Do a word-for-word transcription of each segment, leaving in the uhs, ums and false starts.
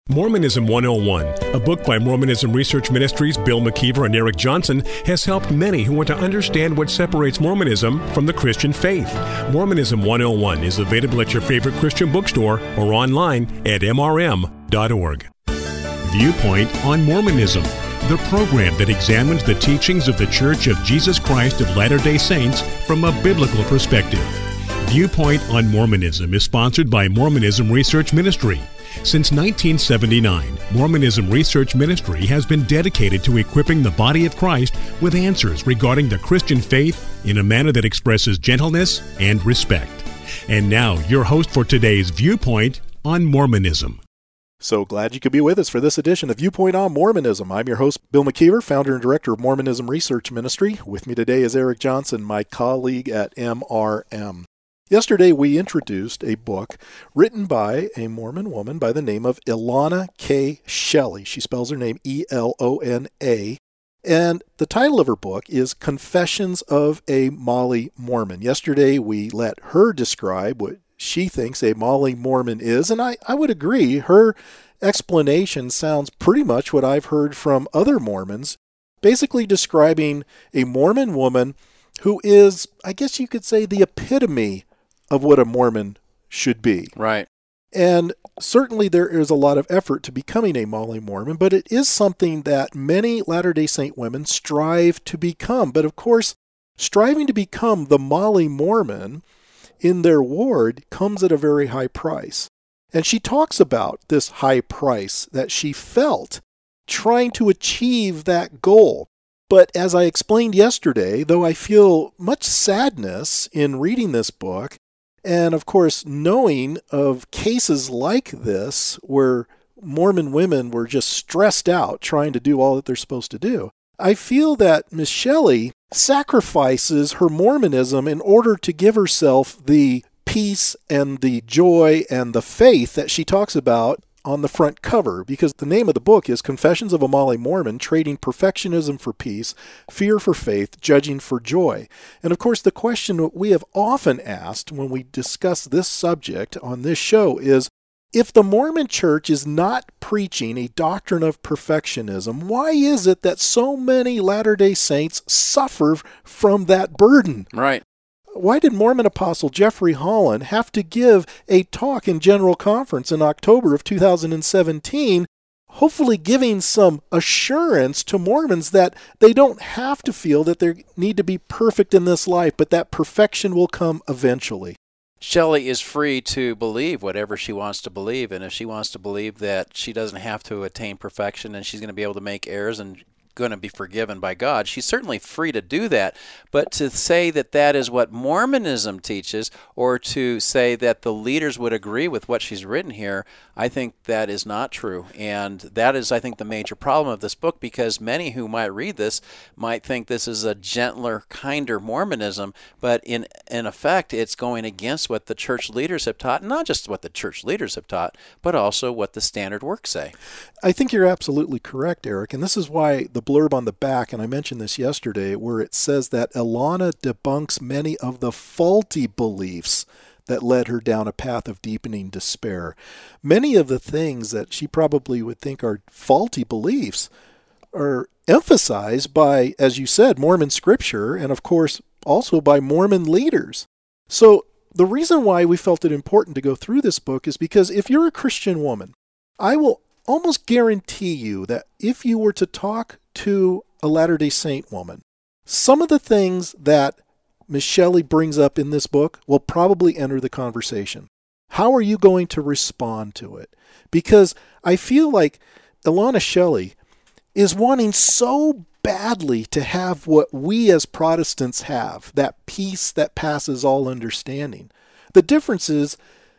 Mormonism one oh one, a book by Mormonism Research Ministries' Bill McKeever and Eric Johnson, has helped many who want to understand what separates Mormonism from the Christian faith. Mormonism one oh one is available at your favorite Christian bookstore or online at m r m dot org. Viewpoint on Mormonism, the program that examines the teachings of the Church of Jesus Christ of Latter-day Saints from a biblical perspective. Viewpoint on Mormonism is sponsored by Mormonism Research Ministry. Since nineteen seventy-nine, Mormonism Research Ministry has been dedicated to equipping the body of Christ with answers regarding the Christian faith in a manner that expresses gentleness and respect. And now, your host for today's Viewpoint on Mormonism. So glad you could be with us for this edition of Viewpoint on Mormonism. I'm your host, Bill McKeever, founder and director of Mormonism Research Ministry. With me today is Eric Johnson, my colleague at M R M. Yesterday, we introduced a book written by a Mormon woman by the name of Elona K. Shelley. She spells her name E L O N A. And the title of her book is Confessions of a Molly Mormon. Yesterday, we let her describe what she thinks a Molly Mormon is, and I, I would agree. Her explanation sounds pretty much what I've heard from other Mormons, basically describing a Mormon woman who is, I guess you could say, the epitome of what a Mormon should be. Right. And certainly there is a lot of effort to becoming a Molly Mormon, but it is something that many Latter-day Saint women strive to become. But of course, striving to become the Molly Mormon in their ward comes at a very high price. And she talks about this high price that she felt trying to achieve that goal. But as I explained yesterday, though I feel much sadness in reading this book, and of course, knowing of cases like this where Mormon women were just stressed out trying to do all that they're supposed to do, I feel that Miss Shelley sacrifices her Mormonism in order to give herself the peace and the joy and the faith that she talks about on the front cover, because the name of the book is Confessions of a Molly Mormon, Trading Perfectionism for Peace, Fear for Faith, Judging for Joy. And of course, the question that we have often asked when we discuss this subject on this show is, if the Mormon Church is not preaching a doctrine of perfectionism, why is it that so many Latter-day Saints suffer from that burden? Right. Why did Mormon Apostle Jeffrey Holland have to give a talk in General Conference in October of two thousand seventeen, hopefully giving some assurance to Mormons that they don't have to feel that they need to be perfect in this life, but that perfection will come eventually? Shelley is free to believe whatever she wants to believe, and if she wants to believe that she doesn't have to attain perfection and she's going to be able to make errors and going to be forgiven by God, she's certainly free to do that. But to say that that is what Mormonism teaches, or to say that the leaders would agree with what she's written here, I think that is not true. And that is, I think, the major problem of this book, because many who might read this might think this is a gentler, kinder Mormonism, but in, in effect, it's going against what the church leaders have taught, not just what the church leaders have taught, but also what the standard works say. I think you're absolutely correct, Eric, and this is why the blurb on the back, and I mentioned this yesterday, where it says that Elona debunks many of the faulty beliefs that led her down a path of deepening despair. Many of the things that she probably would think are faulty beliefs are emphasized by, as you said, Mormon scripture, and of course also by Mormon leaders. So the reason why we felt it important to go through this book is because if you're a Christian woman, I will almost guarantee you that if you were to talk to a Latter-day Saint woman, some of the things that Miss Shelley brings up in this book will probably enter the conversation. How are you going to respond to it? Because I feel like Elona Shelley is wanting so badly to have what we as Protestants have, that peace that passes all understanding. The difference is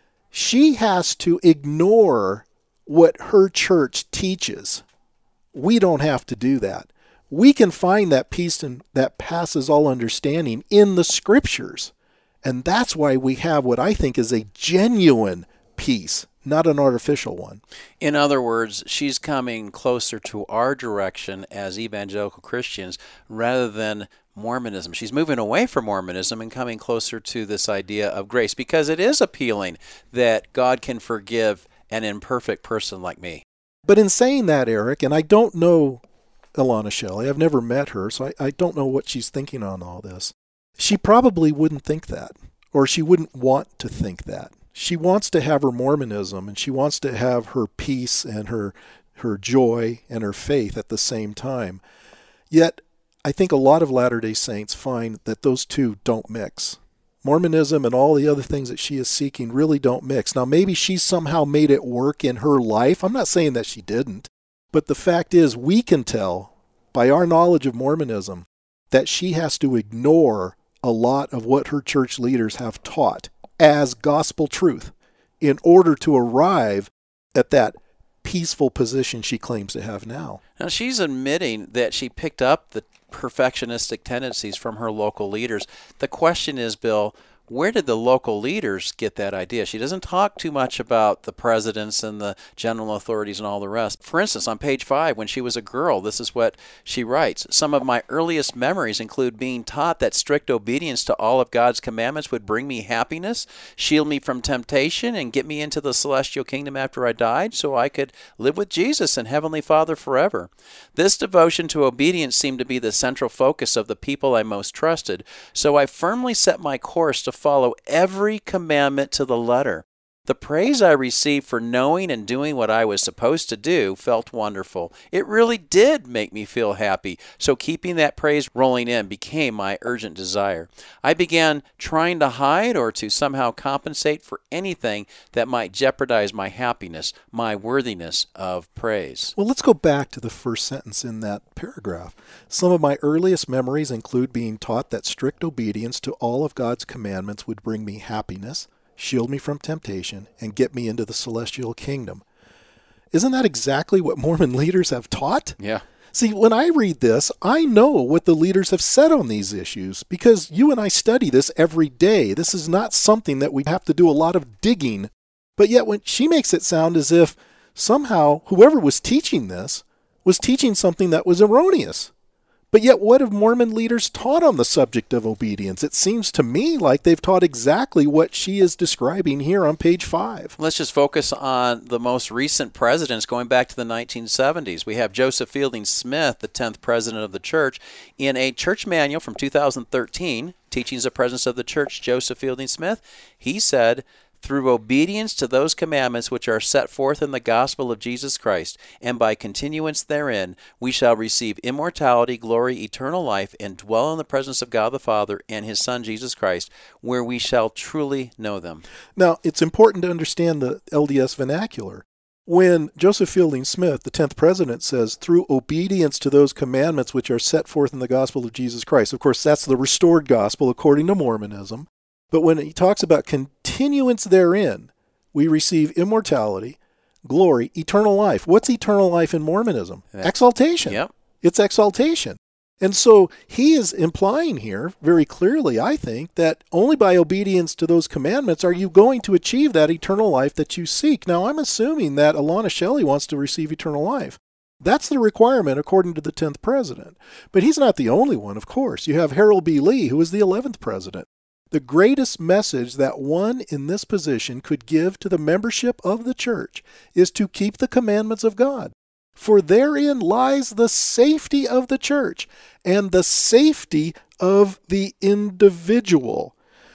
she has to ignore what her church teaches. We don't have to do that. We can find that peace and that passes all understanding in the scriptures. And that's why we have what I think is a genuine peace, not an artificial one. In other words, she's coming closer to our direction as evangelical Christians rather than Mormonism. She's moving away from Mormonism and coming closer to this idea of grace, because it is appealing that God can forgive an imperfect person like me. But in saying that, Eric, and I don't know Ilana Shelley, I've never met her, so I, I don't know what she's thinking on all this. She probably wouldn't think that, or she wouldn't want to think that. She wants to have her Mormonism, and she wants to have her peace and her her joy and her faith at the same time. Yet, I think a lot of Latter-day Saints find that those two don't mix. Mormonism and all the other things that she is seeking really don't mix. Now, maybe she somehow made it work in her life. I'm not saying that she didn't. But the fact is, we can tell by our knowledge of Mormonism that she has to ignore a lot of what her church leaders have taught as gospel truth in order to arrive at that peaceful position she claims to have now. Now, she's admitting that she picked up the perfectionistic tendencies from her local leaders. The question is, Bill, where did the local leaders get that idea? She doesn't talk too much about the presidents and the general authorities and all the rest. For instance, on page five, when she was a girl, this is what she writes. Some of my earliest memories include being taught that strict obedience to all of God's commandments would bring me happiness, shield me from temptation, and get me into the celestial kingdom after I died so I could live with Jesus and Heavenly Father forever. This devotion to obedience seemed to be the central focus of the people I most trusted, so I firmly set my course to follow every commandment to the letter. The praise I received for knowing and doing what I was supposed to do felt wonderful. It really did make me feel happy, so keeping that praise rolling in became my urgent desire. I began trying to hide or to somehow compensate for anything that might jeopardize my happiness, my worthiness of praise. Well, let's go back to the first sentence in that paragraph. Some of my earliest memories include being taught that strict obedience to all of God's commandments would bring me happiness, shield me from temptation, and get me into the celestial kingdom. Isn't that exactly what Mormon leaders have taught? Yeah. See, when I read this, I know what the leaders have said on these issues because you and I study this every day. This is not something that we have to do a lot of digging. But yet when she makes it sound as if somehow whoever was teaching this was teaching something that was erroneous. But yet what have Mormon leaders taught on the subject of obedience? It seems to me like they've taught exactly what she is describing here on page five. Let's just focus on the most recent presidents going back to the nineteen seventies. We have Joseph Fielding Smith, the tenth president of the church. In a church manual from two thousand thirteen, Teachings of Presidents of the Church, Joseph Fielding Smith, he said, through obedience to those commandments which are set forth in the gospel of Jesus Christ, and by continuance therein, we shall receive immortality, glory, eternal life, and dwell in the presence of God the Father and His Son Jesus Christ, where we shall truly know them. Now, it's important to understand the L D S vernacular. When Joseph Fielding Smith, the tenth president, says, through obedience to those commandments which are set forth in the gospel of Jesus Christ, of course, that's the restored gospel according to Mormonism. But when he talks about continuance therein, we receive immortality, glory, eternal life. What's eternal life in Mormonism? Yeah. Exaltation. Yep. It's exaltation. And so he is implying here very clearly, I think, that only by obedience to those commandments are you going to achieve that eternal life that you seek. Now, I'm assuming that Ilana Shelley wants to receive eternal life. That's the requirement according to the tenth president. But he's not the only one, of course. You have Harold B. Lee, who is the eleventh president. The greatest message that one in this position could give to the membership of the church is to keep the commandments of God. For therein lies the safety of the church and the safety of the individual.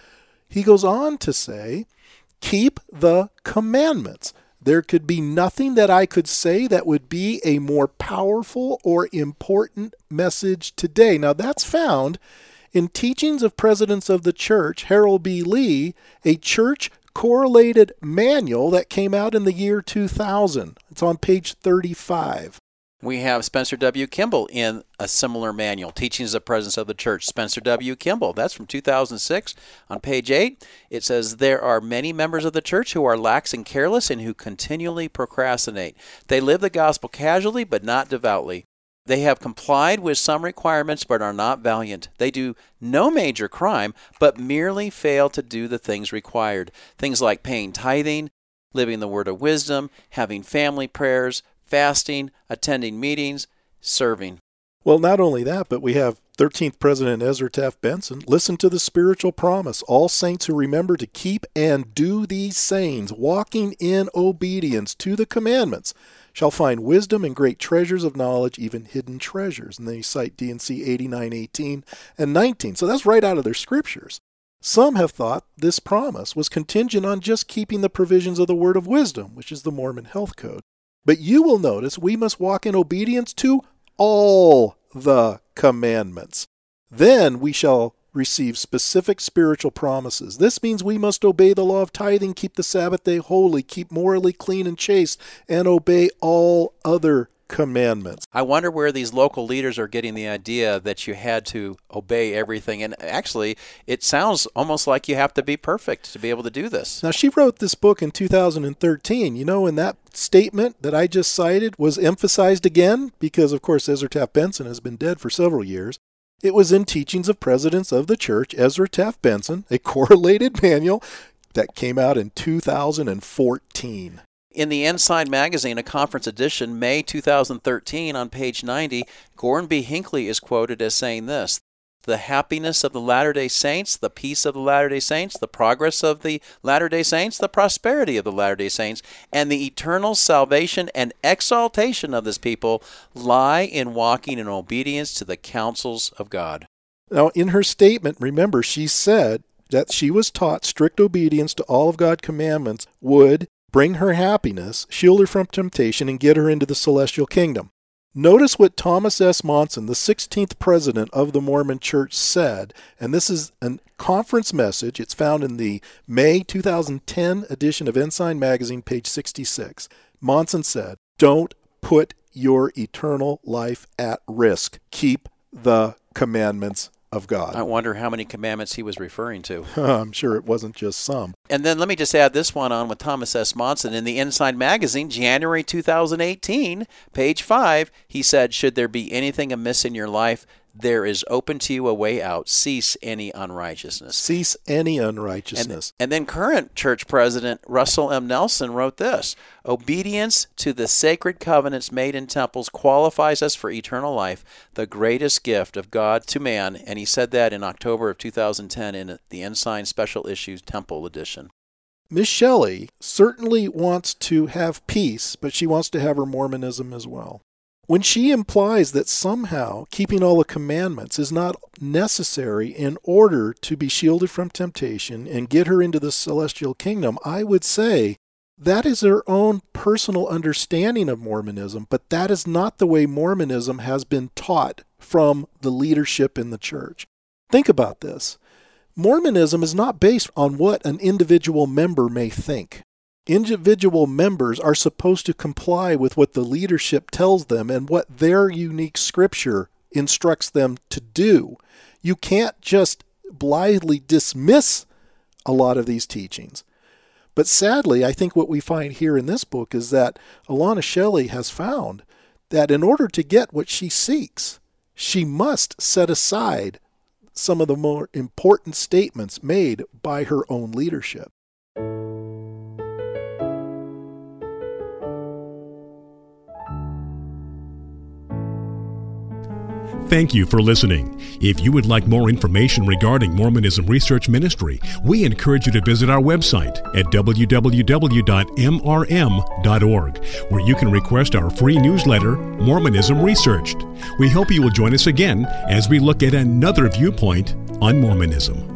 He goes on to say, keep the commandments. There could be nothing that I could say that would be a more powerful or important message today. Now that's found in Teachings of Presidents of the Church, Harold B. Lee, a church correlated manual that came out in the year two thousand. It's on page thirty-five. We have Spencer W. Kimball in a similar manual, Teachings of Presidents of the Church. Spencer W. Kimball, that's from two thousand six. On page eight, it says, there are many members of the church who are lax and careless and who continually procrastinate. They live the gospel casually but not devoutly. They have complied with some requirements but are not valiant. They do no major crime but merely fail to do the things required. Things like paying tithing, living the word of wisdom, having family prayers, fasting, attending meetings, serving. Well, not only that, but we have thirteenth President Ezra Taft Benson. Listen to the spiritual promise. All saints who remember to keep and do these sayings, walking in obedience to the commandments, shall find wisdom and great treasures of knowledge, even hidden treasures. And then you cite D and C eighty-nine eighteen and nineteen. So that's right out of their scriptures. Some have thought this promise was contingent on just keeping the provisions of the word of wisdom, which is the Mormon Health Code. But you will notice we must walk in obedience to all the commandments. Then we shall receive specific spiritual promises. This means we must obey the law of tithing, keep the Sabbath day holy, keep morally clean and chaste, and obey all other commandments. I wonder where these local leaders are getting the idea that you had to obey everything. And actually, it sounds almost like you have to be perfect to be able to do this. Now, she wrote this book in two thousand thirteen. You know, and that statement that I just cited was emphasized again because, of course, Ezra Taft Benson has been dead for several years. It was in Teachings of Presidents of the Church, Ezra Taft Benson, a correlated manual that came out in two thousand fourteen. In the Ensign magazine, a conference edition, May two thousand thirteen, on page ninety, Gordon B. Hinckley is quoted as saying this: "The happiness of the Latter-day Saints, the peace of the Latter-day Saints, the progress of the Latter-day Saints, the prosperity of the Latter-day Saints, and the eternal salvation and exaltation of this people lie in walking in obedience to the counsels of God." Now, in her statement, remember, she said that she was taught strict obedience to all of God's commandments would bring her happiness, shield her from temptation, and get her into the celestial kingdom. Notice what Thomas S. Monson, the sixteenth president of the Mormon Church, said, and this is a conference message. It's found in the May two thousand ten edition of Ensign magazine, page sixty-six. Monson said, "Don't put your eternal life at risk. Keep the commandments of God." I wonder how many commandments he was referring to. I'm sure it wasn't just some. And then let me just add this one on with Thomas S. Monson. In the Ensign magazine, January two thousand eighteen, page five, he said, "Should there be anything amiss in your life, there is open to you a way out. Cease any unrighteousness." Cease any unrighteousness. And, and then current church president Russell M. Nelson wrote this: "Obedience to the sacred covenants made in temples qualifies us for eternal life, the greatest gift of God to man." And he said that in October of two thousand ten in the Ensign Special Issues Temple Edition. Miss Shelley certainly wants to have peace, but she wants to have her Mormonism as well. When she implies that somehow keeping all the commandments is not necessary in order to be shielded from temptation and get her into the celestial kingdom, I would say that is her own personal understanding of Mormonism, but that is not the way Mormonism has been taught from the leadership in the church. Think about this. Mormonism is not based on what an individual member may think. Individual members are supposed to comply with what the leadership tells them and what their unique scripture instructs them to do. You can't just blithely dismiss a lot of these teachings. But sadly, I think what we find here in this book is that Alana Shelley has found that in order to get what she seeks, she must set aside some of the more important statements made by her own leadership. Thank you for listening. If you would like more information regarding Mormonism Research Ministry, we encourage you to visit our website at w w w dot m r m dot org, where you can request our free newsletter, Mormonism Researched. We hope you will join us again as we look at another viewpoint on Mormonism.